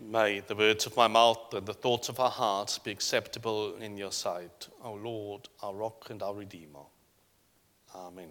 May the words of my mouth and the thoughts of our hearts be acceptable in your sight, O Lord, our rock and our Redeemer. Amen.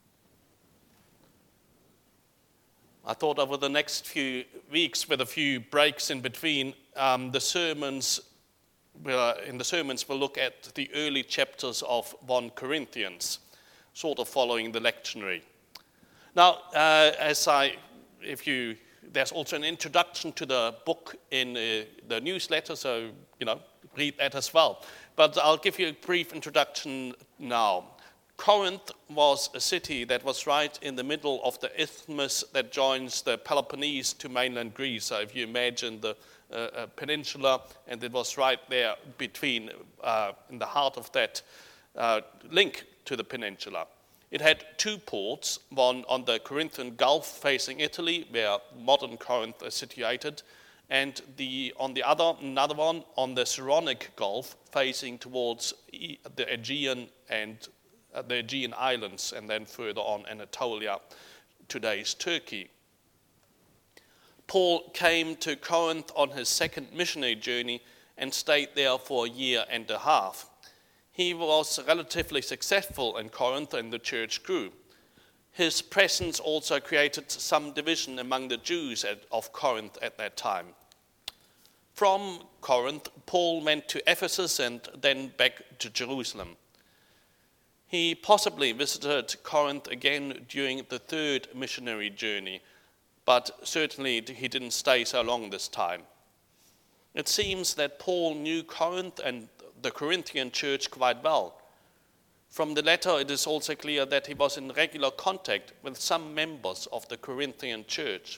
I thought over the next few weeks, with a few breaks in between, in the sermons we'll look at the early chapters of 1 Corinthians, sort of following the lectionary. Now, there's also an introduction to the book in the newsletter, so, read that as well. But I'll give you a brief introduction now. Corinth was a city that was right in the middle of the isthmus that joins the Peloponnese to mainland Greece. So if you imagine the peninsula, and it was right there between, in the heart of that link to the peninsula. It had two ports, one on the Corinthian Gulf facing Italy, where modern Corinth is situated, and another one on the Saronic Gulf facing towards the Aegean Islands, and then further on Anatolia, today's Turkey. Paul came to Corinth on his second missionary journey and stayed there for a year and a half. He was relatively successful in Corinth and the church grew. His presence also created some division among the Jews of Corinth at that time. From Corinth, Paul went to Ephesus and then back to Jerusalem. He possibly visited Corinth again during the third missionary journey, but certainly he didn't stay so long this time. It seems that Paul knew Corinth and the Corinthian church quite well. From the letter, it is also clear that he was in regular contact with some members of the Corinthian church.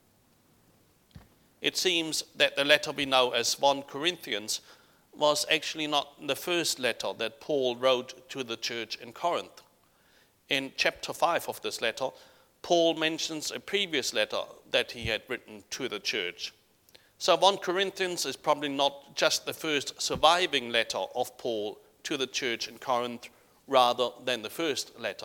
It seems that the letter we know as 1 Corinthians was actually not the first letter that Paul wrote to the church in Corinth. In chapter 5 of this letter, Paul mentions a previous letter that he had written to the church. So 1 Corinthians is probably not just the first surviving letter of Paul to the church in Corinth, rather than the first letter.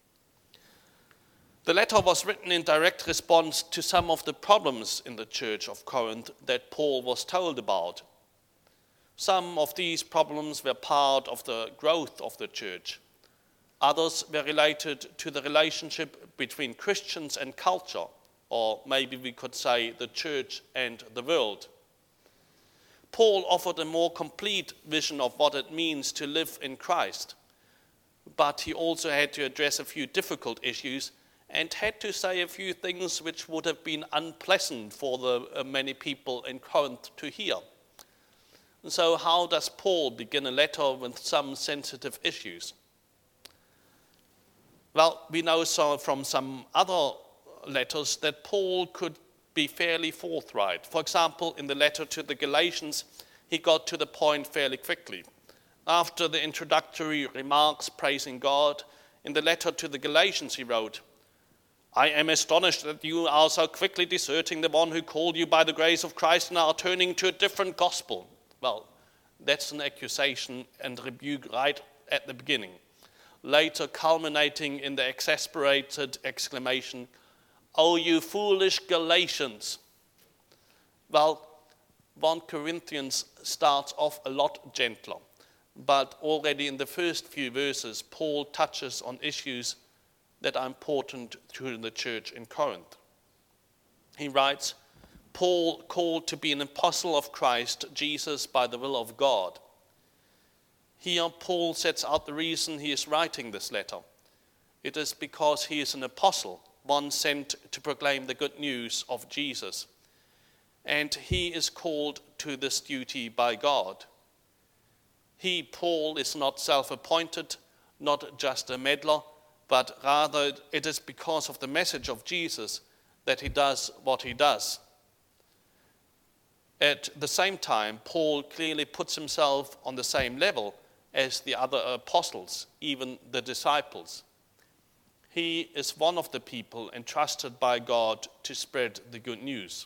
The letter was written in direct response to some of the problems in the church of Corinth that Paul was told about. Some of these problems were part of the growth of the church. Others were related to the relationship between Christians and culture, or maybe we could say the church and the world. Paul offered a more complete vision of what it means to live in Christ, but he also had to address a few difficult issues and had to say a few things which would have been unpleasant for the many people in Corinth to hear. So how does Paul begin a letter with some sensitive issues? Well, we know from some other letters that Paul could be fairly forthright. For example, in the letter to the Galatians, he got to the point fairly quickly. After the introductory remarks praising God, in the letter to the Galatians he wrote, "I am astonished that you are so quickly deserting the one who called you by the grace of Christ and are turning to a different gospel." Well, that's an accusation and rebuke right at the beginning, later culminating in the exasperated exclamation, "Oh, you foolish Galatians." Well, 1 Corinthians starts off a lot gentler, but already in the first few verses, Paul touches on issues that are important to the church in Corinth. He writes, "Paul, called to be an apostle of Christ Jesus by the will of God." Here, Paul sets out the reason he is writing this letter. It is because he is an apostle, one sent to proclaim the good news of Jesus. And he is called to this duty by God. He, Paul, is not self-appointed, not just a meddler, but rather it is because of the message of Jesus that he does what he does. At the same time, Paul clearly puts himself on the same level as the other apostles, even the disciples. He is one of the people entrusted by God to spread the good news.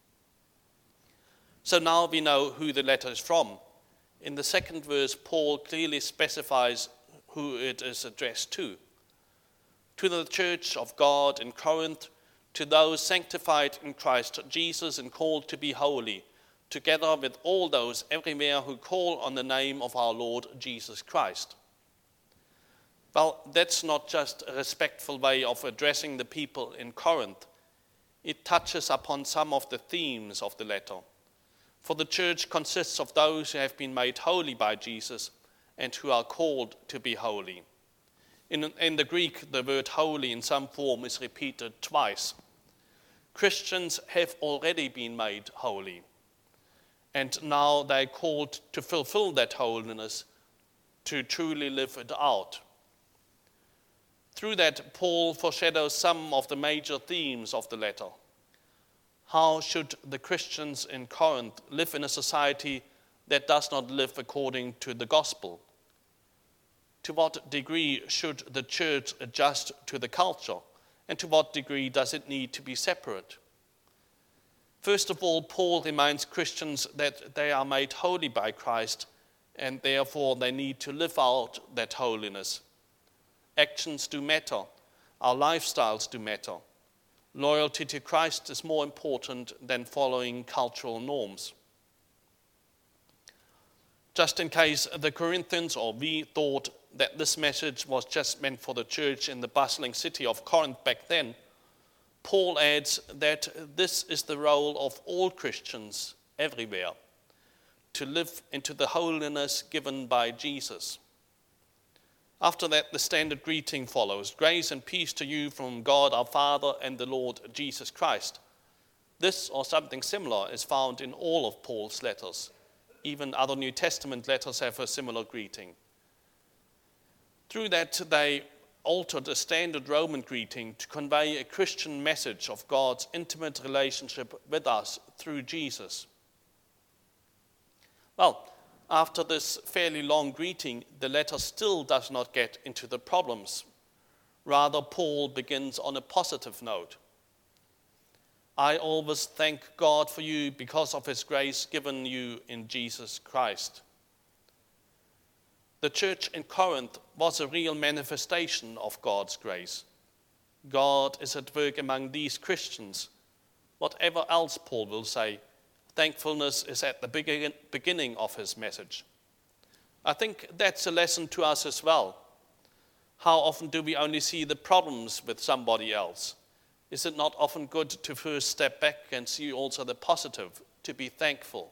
So now we know who the letter is from. In the second verse, Paul clearly specifies who it is addressed to. To the church of God in Corinth, to those sanctified in Christ Jesus and called to be holy, together with all those everywhere who call on the name of our Lord Jesus Christ. Well, that's not just a respectful way of addressing the people in Corinth. It touches upon some of the themes of the letter. For the church consists of those who have been made holy by Jesus and who are called to be holy. In the Greek, the word holy in some form is repeated twice. Christians have already been made holy, and now they're called to fulfill that holiness, to truly live it out. Through that, Paul foreshadows some of the major themes of the letter. How should the Christians in Corinth live in a society that does not live according to the gospel? To what degree should the church adjust to the culture? And to what degree does it need to be separate? First of all, Paul reminds Christians that they are made holy by Christ, and therefore they need to live out that holiness. Actions do matter. Our lifestyles do matter. Loyalty to Christ is more important than following cultural norms. Just in case the Corinthians or we thought that this message was just meant for the church in the bustling city of Corinth back then, Paul adds that this is the role of all Christians everywhere, to live into the holiness given by Jesus. After that, the standard greeting follows: grace and peace to you from God our Father and the Lord Jesus Christ. This or something similar is found in all of Paul's letters. Even other New Testament letters have a similar greeting. Through that, they altered a standard Roman greeting to convey a Christian message of God's intimate relationship with us through Jesus. Well, after this fairly long greeting, the letter still does not get into the problems. Rather, Paul begins on a positive note. I always thank God for you because of his grace given you in Jesus Christ. The church in Corinth was a real manifestation of God's grace. God is at work among these Christians. Whatever else Paul will say, thankfulness is at the beginning of his message. I think that's a lesson to us as well. How often do we only see the problems with somebody else? Is it not often good to first step back and see also the positive, to be thankful?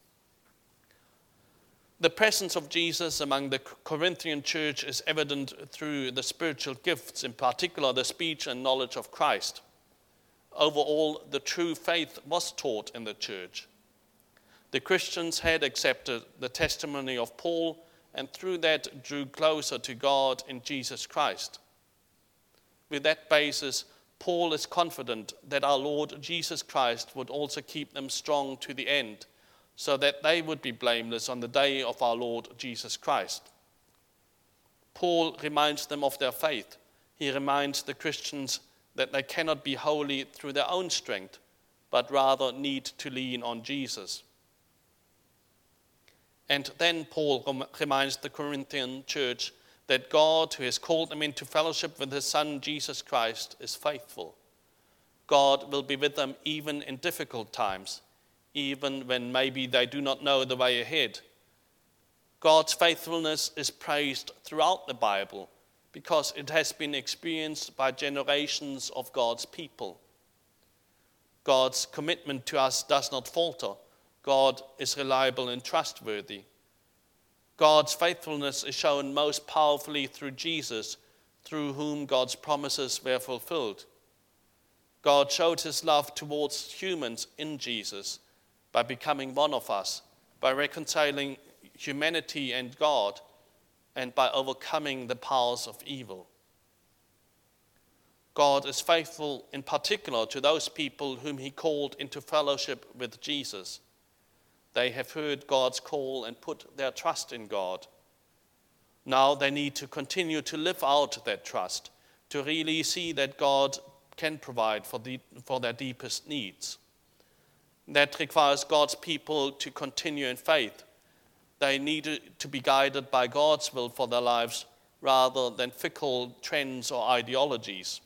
The presence of Jesus among the Corinthian church is evident through the spiritual gifts, in particular the speech and knowledge of Christ. Overall, the true faith was taught in the church. The Christians had accepted the testimony of Paul and through that drew closer to God in Jesus Christ. With that basis, Paul is confident that our Lord Jesus Christ would also keep them strong to the end, so that they would be blameless on the day of our Lord Jesus Christ. Paul reminds them of their faith. He reminds the Christians that they cannot be holy through their own strength, but rather need to lean on Jesus. And then Paul reminds the Corinthian church that God, who has called them into fellowship with his Son, Jesus Christ, is faithful. God will be with them even in difficult times, even when maybe they do not know the way ahead. God's faithfulness is praised throughout the Bible because it has been experienced by generations of God's people. God's commitment to us does not falter. God is reliable and trustworthy. God's faithfulness is shown most powerfully through Jesus, through whom God's promises were fulfilled. God showed his love towards humans in Jesus by becoming one of us, by reconciling humanity and God, and by overcoming the powers of evil. God is faithful in particular to those people whom he called into fellowship with Jesus. They have heard God's call and put their trust in God. Now they need to continue to live out that trust, to really see that God can provide for their deepest needs. That requires God's people to continue in faith. They need to be guided by God's will for their lives rather than fickle trends or ideologies.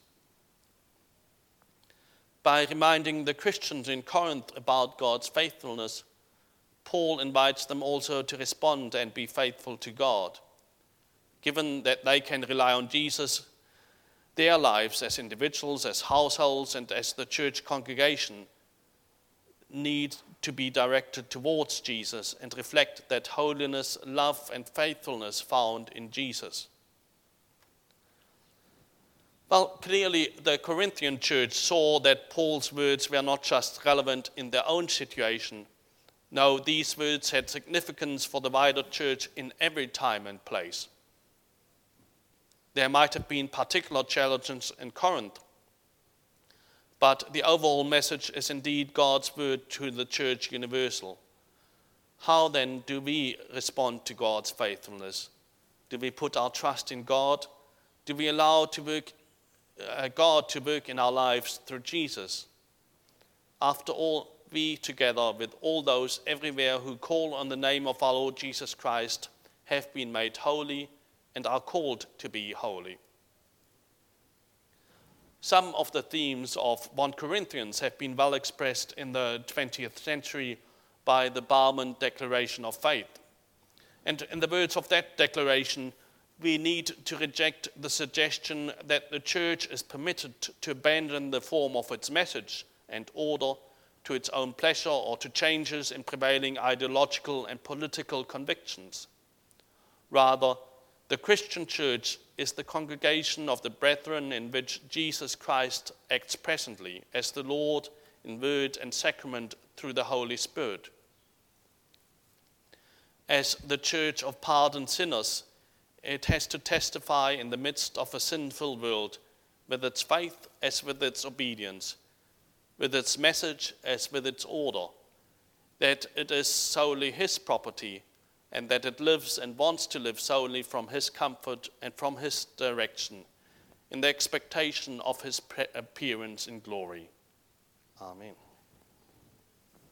By reminding the Christians in Corinth about God's faithfulness, Paul invites them also to respond and be faithful to God. Given that they can rely on Jesus, their lives as individuals, as households, and as the church congregation need to be directed towards Jesus and reflect that holiness, love, and faithfulness found in Jesus. Well, clearly the Corinthian church saw that Paul's words were not just relevant in their own situation. No, these words had significance for the wider church in every time and place. There might have been particular challenges in Corinth, but the overall message is indeed God's word to the church universal. How then do we respond to God's faithfulness? Do we put our trust in God? Do we allow God to work in our lives through Jesus? After all, we, together with all those everywhere who call on the name of our Lord Jesus Christ, have been made holy and are called to be holy. Some of the themes of 1 Corinthians have been well expressed in the 20th century by the Barmen Declaration of Faith. And in the words of that declaration, we need to reject the suggestion that the church is permitted to abandon the form of its message and order to its own pleasure or to changes in prevailing ideological and political convictions. Rather, the Christian church is the congregation of the brethren in which Jesus Christ acts presently as the Lord in word and sacrament through the Holy Spirit. As the church of pardoned sinners, it has to testify in the midst of a sinful world with its faith as with its obedience, with its message as with its order, that it is solely his property and that it lives and wants to live solely from his comfort and from his direction, in the expectation of his appearance in glory. Amen.